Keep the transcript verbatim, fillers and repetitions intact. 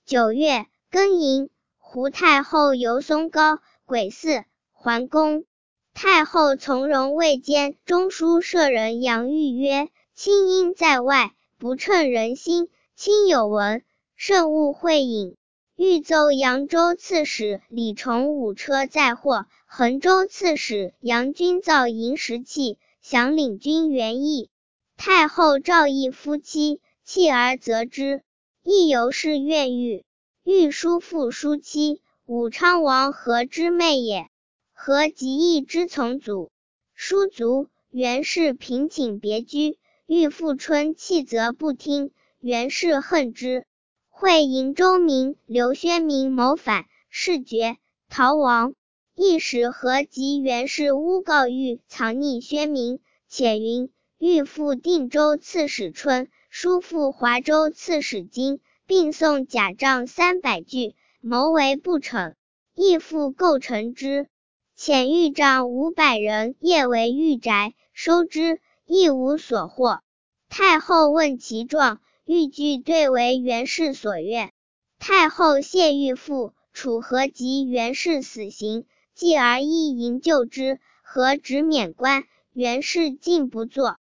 九月，庚寅，胡太后游松高，癸巳，还宫。太后从容未监中书舍人杨玉曰：卿因在外，不称人心，卿有闻，慎勿会饮。欲奏扬州刺史李崇武车载货，衡州刺史杨君造银石器，想领军援议。太后诏议夫妻，弃而责之。亦由是愿狱。欲叔父叔妻，武昌王和之妹也。和即义之从祖。叔卒，袁氏平请别居，欲复春弃则不听，袁氏恨之。会营州民刘宣明谋反，事决，逃亡。一时和及袁氏诬告欲藏匿宣明，且云欲复定州刺史春，叔父华州刺史金，并送甲仗三百具，谋为不逞，亦复构成之。遣御帐五百人夜为御宅，收之，亦无所获。太后问其状，欲据对为袁氏所愿。太后谢御父，处和及袁氏死刑，继而一营救之，和直免官，袁氏竟不作。